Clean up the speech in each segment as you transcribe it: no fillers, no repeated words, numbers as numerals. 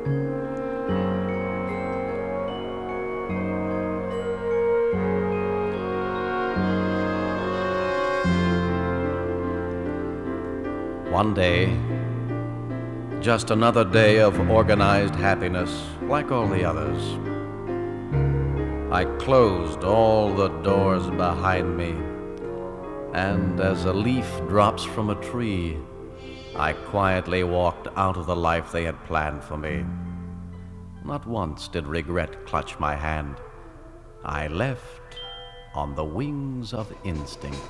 One day, just another day of organized happiness like all the others. I closed all the doors behind me, and as a leaf drops from a tree, I quietly walked out of the life they had planned for me. Not once did regret clutch my hand. I left on the wings of instinct.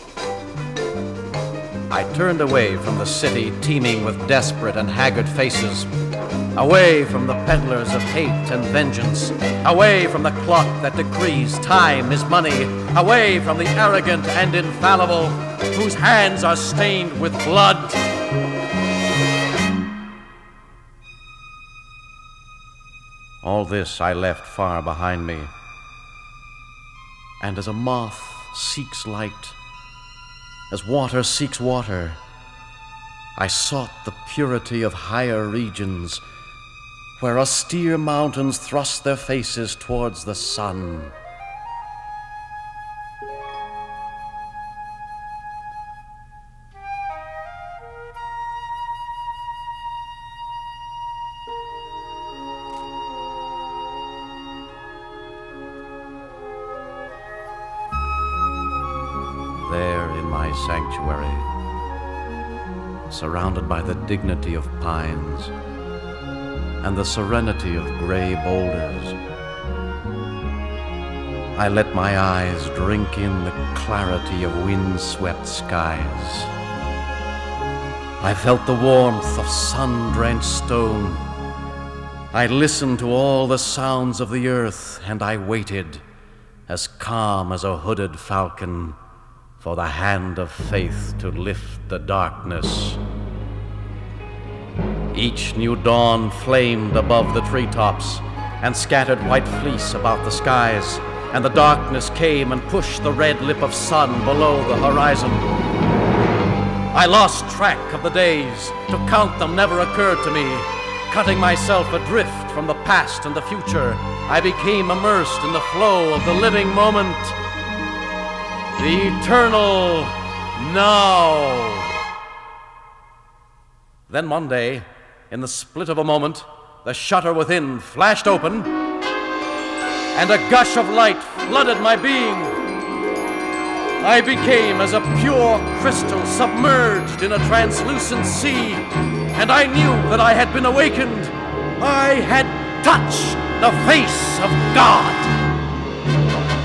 I turned away from the city teeming with desperate and haggard faces, away from the peddlers of hate and vengeance, away from the clock that decrees time is money, away from the arrogant and infallible, whose hands are stained with blood. All this I left far behind me, and as a moth seeks light, as water seeks water, I sought the purity of higher regions, where austere mountains thrust their faces towards the sun. There in my sanctuary, surrounded by the dignity of pines and the serenity of gray boulders, I let my eyes drink in the clarity of wind-swept skies. I felt the warmth of sun-drenched stone. I listened to all the sounds of the earth, and I waited, as calm as a hooded falcon, for the hand of faith to lift the darkness. Each new dawn flamed above the treetops and scattered white fleece about the skies, and the darkness came and pushed the red lip of sun below the horizon. I lost track of the days. To count them never occurred to me. Cutting myself adrift from the past and the future, I became immersed in the flow of the living moment. The eternal now. Then one day, in the split of a moment, the shutter within flashed open, and a gush of light flooded my being. I became as a pure crystal submerged in a translucent sea, and I knew that I had been awakened. I had touched the face of God.